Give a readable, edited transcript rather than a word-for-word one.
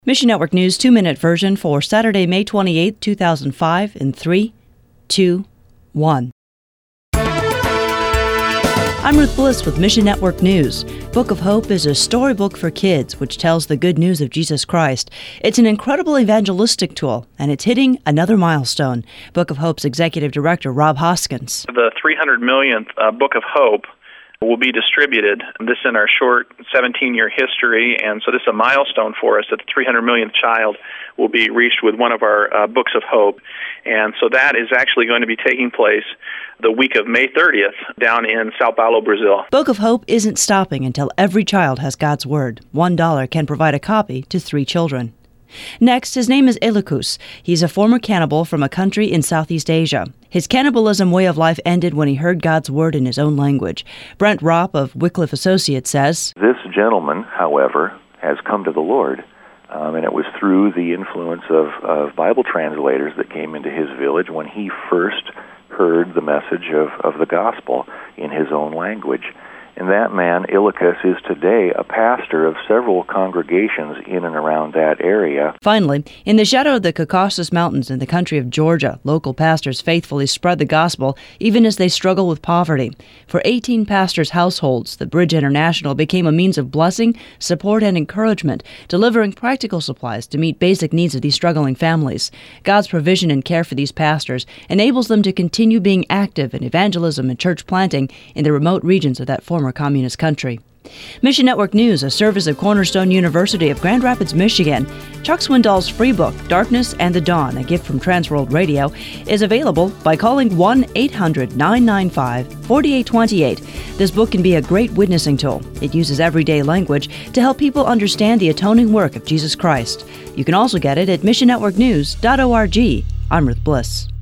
Mission Network News 2-minute version for Saturday, May 28, 2005 in 3, 2, 1. I'm Ruth Bliss with Mission Network News. Book of Hope is a storybook for kids which tells the good news of Jesus Christ. It's an incredible evangelistic tool, and it's hitting another milestone. Book of Hope's Executive Director, Rob Hoskins. The 300 millionth Book of Hope will be distributed. This in our short 17-year history, and so this is a milestone for us that the 300 millionth child will be reached with one of our Books of Hope. And so that is actually going to be taking place the week of May 30th down in Sao Paulo, Brazil. Book of Hope isn't stopping until every child has God's Word. $1 can provide a copy to 3 children. Next, his name is Elikus. He's a former cannibal from a country in Southeast Asia. His cannibalism way of life ended when he heard God's Word in his own language. Brent Ropp of Wycliffe Associates says, "This gentleman, however, has come to the Lord, and it was through the influence of Bible translators that came into his village when he first heard the message of the gospel in his own language. And that man, Elikus, is today a pastor of several congregations in and around that area." Finally, in the shadow of the Caucasus Mountains in the country of Georgia, local pastors faithfully spread the gospel even as they struggle with poverty. For 18 pastors' households, the Bridge International became a means of blessing, support, and encouragement, delivering practical supplies to meet basic needs of these struggling families. God's provision and care for these pastors enables them to continue being active in evangelism and church planting in the remote regions of that former communist country. Mission Network News, a service of Cornerstone University of Grand Rapids, Michigan. Chuck Swindoll's free book, Darkness and the Dawn, a gift from Transworld Radio, is available by calling 1-800-995-4828. This book can be a great witnessing tool. It uses everyday language to help people understand the atoning work of Jesus Christ. You can also get it at missionnetworknews.org. I'm Ruth Bliss.